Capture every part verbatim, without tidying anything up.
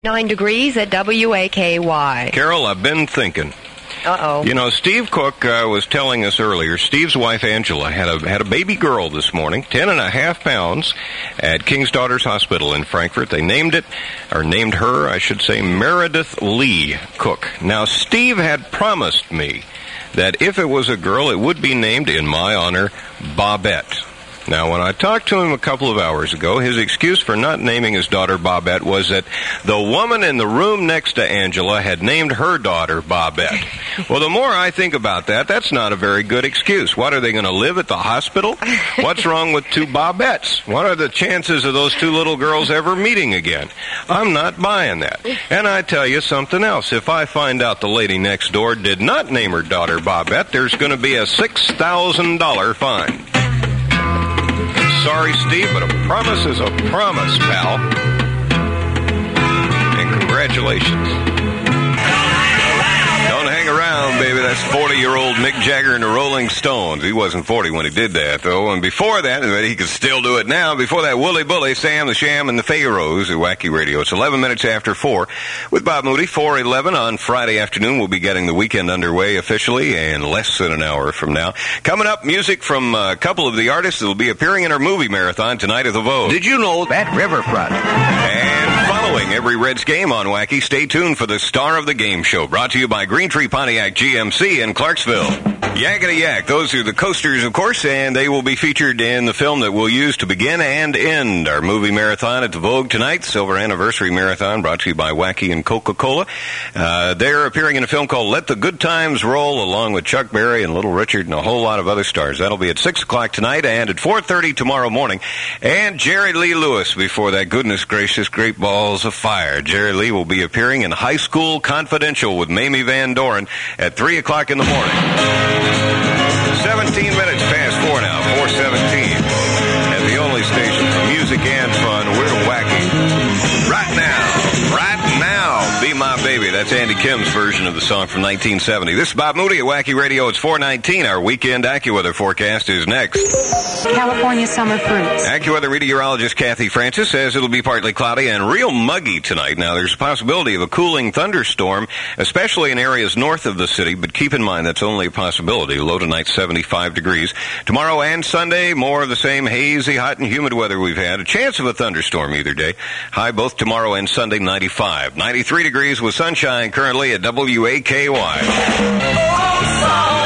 Nine degrees at W A K Y. Carol, I've been thinking. Uh-oh. You know, Steve Cook uh, was telling us earlier, Steve's wife Angela had a had a baby girl this morning, ten and a half pounds, at King's Daughters Hospital in Frankfurt. They named it, or named her, I should say, Meredith Lee Cook. Now, Steve had promised me that if it was a girl, it would be named, in my honor, Bobette. Now, when I talked to him a couple of hours ago, his excuse for not naming his daughter Bobette was that the woman in the room next to Angela had named her daughter Bobette. Well, the more I think about that, that's not a very good excuse. What, are they going to live at the hospital? What's wrong with two Bobettes? What are the chances of those two little girls ever meeting again? I'm not buying that. And I tell you something else. If I find out the lady next door did not name her daughter Bobette, there's going to be a six thousand dollars fine. Sorry, Steve, but a promise is a promise, pal. And congratulations. Don't hang around, baby. That's forty-year-old Mick Jagger and the Rolling Stones. He wasn't forty when he did that, though. And before that, he could still do it now. Before that, Wooly Bully, Sam the Sham, and the Pharaohs at Wacky Radio. It's eleven minutes after four with Bob Moody. four eleven on Friday afternoon. We'll be getting the weekend underway officially in less than an hour from now. Coming up, music from a couple of the artists that will be appearing in our movie marathon tonight at the Vogue. Did you know that Riverfront? And following every Reds game on Wacky, stay tuned for the Star of the Game show, brought to you by Green Tree Pontiac G M C in Clarksville. Yakety Yak, those are the coasters, of course, and they will be featured in the film that we'll use to begin and end our movie marathon at the Vogue tonight, Silver Anniversary Marathon, brought to you by Wacky and Coca-Cola. Uh, they're appearing in a film called Let the Good Times Roll, along with Chuck Berry and Little Richard and a whole lot of other stars. That'll be at six o'clock tonight and at four thirty tomorrow morning. And Jerry Lee Lewis, before that, goodness gracious, great balls of fire. Jerry Lee will be appearing in High School Confidential with Mamie Van Doren at three o'clock in the morning. seventeen minutes past four now, four seventeen. At the only station for music and fun, we're Wacky. Right now, right now, Be My Baby. That's Andy Kim's version of the song from nineteen seventy. This is Bob Moody at Wacky Radio. It's four nineteen. Our weekend AccuWeather forecast is next. California summer fruits. AccuWeather meteorologist Kathy Francis says it'll be partly cloudy and real muggy tonight. Now, there's a possibility of a cooling thunderstorm, especially in areas north of the city, but keep in mind that's only a possibility. Low tonight, seventy-five degrees. Tomorrow and Sunday, more of the same hazy, hot, and humid weather we've had. A chance of a thunderstorm either day. High both tomorrow and Sunday, ninety-five. ninety-three degrees with sunshine currently at W A K Y.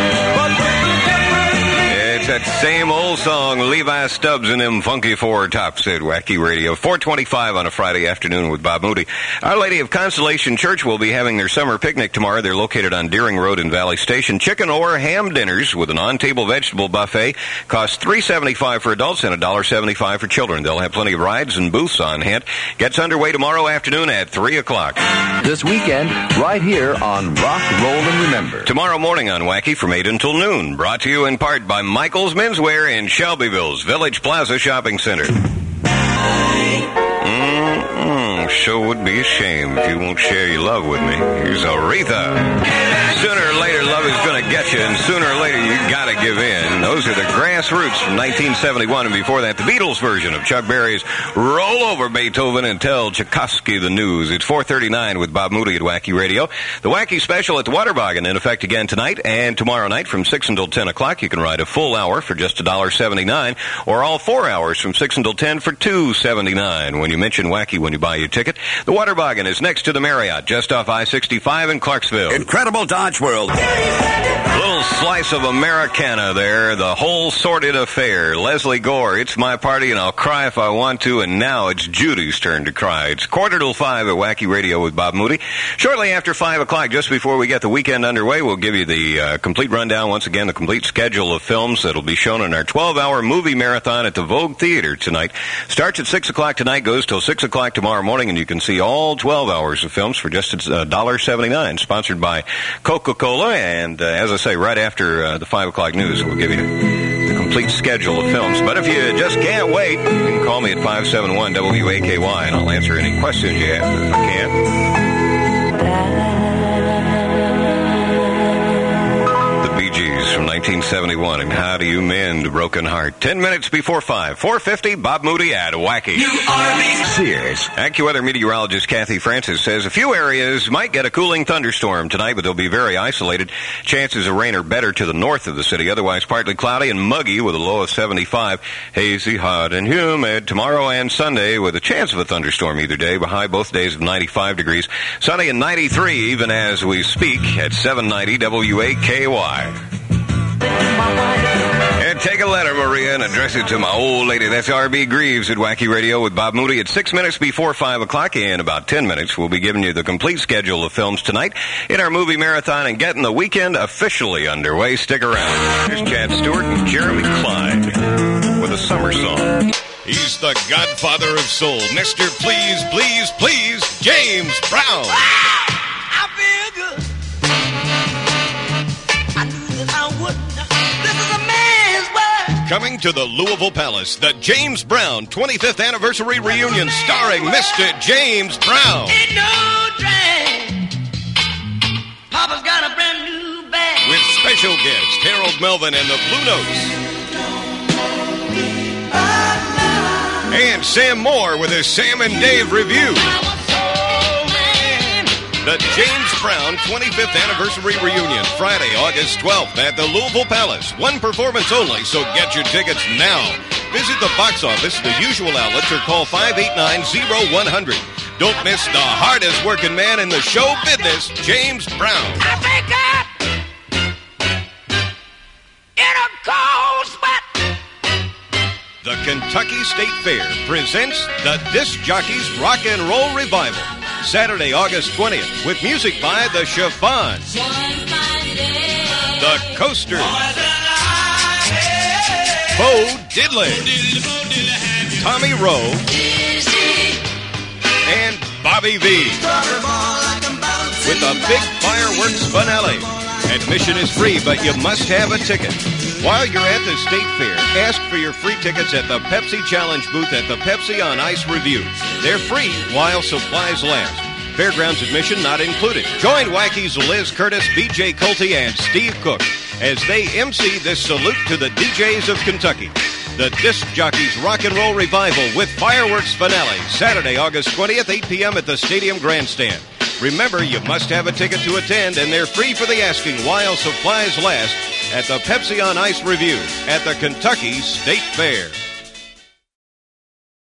It's that same old song, Levi Stubbs and them funky four tops at Wacky Radio. four twenty-five on a Friday afternoon with Bob Moody. Our Lady of Consolation Church will be having their summer picnic tomorrow. They're located on Deering Road in Valley Station. Chicken or ham dinners with an on-table vegetable buffet cost three dollars and seventy-five cents for adults and one dollar and seventy-five cents for children. They'll have plenty of rides and booths on hand. Gets underway tomorrow afternoon at three o'clock. This weekend, right here on Rock, Roll, and Remember. Tomorrow morning on Wacky from eight until noon. Brought to you in part by Michael's Menswear in Shelbyville's Village Plaza Shopping Center. Mm-mm, sure would be a shame if you won't share your love with me. Here's Aretha. Sooner or later, love is going to get you, and sooner or later, you got to give in. Those are the Grassroots from nineteen seventy-one, and before that, the Beatles version of Chuck Berry's Roll Over Beethoven and Tell Tchaikovsky the News. It's four thirty-nine with Bob Moody at Wacky Radio. The Wacky Special at the Waterboggin in effect again tonight and tomorrow night from six until ten o'clock. You can ride a full hour for just one dollar and seventy-nine cents or all four hours from six until ten for two dollars and seventy-nine cents. When you mention Wacky when you buy your ticket, the Waterboggin is next to the Marriott, just off I sixty-five in Clarksville. Incredible Dodge World. A little slice of Americana there, the whole sordid affair. Leslie Gore, it's my party and I'll cry if I want to, and now it's Judy's turn to cry. It's quarter till five at Wacky Radio with Bob Moody. Shortly after five o'clock, just before we get the weekend underway, we'll give you the uh, complete rundown, once again, the complete schedule of films that'll be shown in our twelve-hour movie marathon at the Vogue Theater tonight. Starts at six o'clock tonight, goes till six o'clock tomorrow morning, and you can see all twelve hours of films for just one dollar and seventy-nine cents, sponsored by Coca-Cola. And uh, as I say, right after uh, the five o'clock news, we'll give you the complete schedule of films. But if you just can't wait, you can call me at five seven one W A K Y, and I'll answer any questions you have if I can. The Bee Gees from nineteen seventy-one. And how do you mend a broken heart? Ten minutes before five. four fifty, Bob Moody at Wacky. Sears. AccuWeather meteorologist Kathy Francis says a few areas might get a cooling thunderstorm tonight, but they'll be very isolated. Chances of rain are better to the north of the city. Otherwise, partly cloudy and muggy with a low of seventy-five. Hazy, hot, and humid tomorrow and Sunday with a chance of a thunderstorm either day. High both days of ninety-five degrees. Sunny and ninety-three even as we speak at seven ninety W A K Y. And take a letter, Maria, and address it to my old lady. That's R B Greaves at Wacky Radio with Bob Moody at six minutes before five o'clock. In about ten minutes, we'll be giving you the complete schedule of films tonight in our movie marathon and getting the weekend officially underway. Stick around. Here's Chad Stewart and Jeremy Clyde with a summer song. He's the godfather of soul, Mister Please, Please, Please, James Brown. Ah, I feel good. I knew that I would. This is a man's word. Coming to the Louisville Palace, the James Brown twenty-fifth Anniversary Reunion starring Mister James Brown. Ain't no drag. Papa's got a brand new bag. With special guest Harold Melvin and the Blue Notes. And Sam Moore with his Sam and Dave review. The James Brown twenty-fifth Anniversary Reunion, Friday, August twelfth at the Louisville Palace. One performance only, so get your tickets now. Visit the box office, the usual outlets, or call five eight nine, oh one hundred. Don't miss the hardest working man in the show business, James Brown. I wake up in a cold sweat. The Kentucky State Fair presents the Disc Jockeys Rock and Roll Revival, Saturday, August twentieth, with music by The Chiffons, The Coasters, Bo Diddley, Tommy Rowe, and Bobby V. With a big fireworks finale. Admission is free, but you must have a ticket. While you're at the State Fair, ask for your free tickets at the Pepsi Challenge booth at the Pepsi on Ice Review. They're free while supplies last. Fairgrounds admission not included. Join Wacky's Liz Curtis, B J Culte, and Steve Cook as they M C this salute to the D Js of Kentucky. The Disc Jockeys Rock and Roll Revival with fireworks finale, Saturday, August twentieth, eight p.m. at the Stadium Grandstand. Remember, you must have a ticket to attend, and they're free for the asking while supplies last at the Pepsi on Ice Review at the Kentucky State Fair.